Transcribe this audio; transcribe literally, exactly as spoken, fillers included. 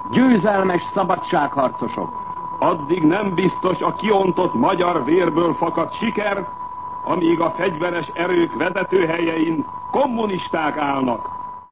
győzelmes szabadságharcosok. Addig nem biztos a kiontott magyar vérből fakadt siker, amíg a fegyveres erők vezetőhelyein kommunisták állnak.